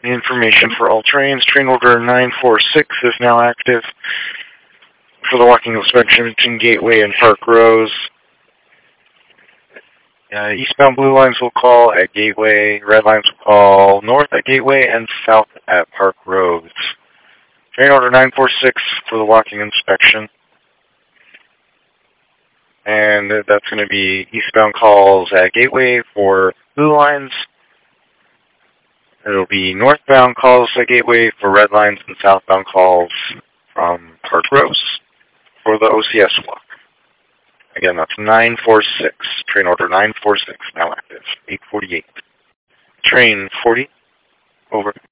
Information for all trains. Train order 946 is now active for the walking inspection between Gateway and Park Rose. Eastbound blue lines will call at Gateway, red lines will call north at Gateway, and south at Park Rose. Train order 946 for the walking inspection. And that's going to be eastbound calls at Gateway for blue lines. It'll be northbound calls at Gateway for red lines and southbound calls from Park Rose for the OCS walk. Again, that's 946. Train order 946, now active. 848. Train 40, over.